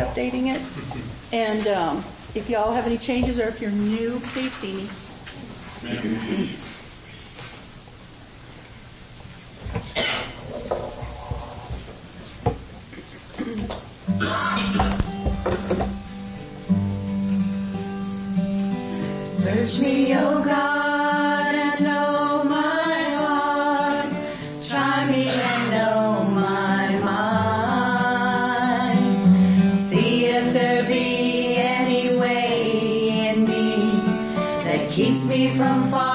updating it. And if y'all have any changes or if you're new, please see me. Search me, O God, and know my heart. Try me and know my mind. See if there be any way in me that keeps me from falling.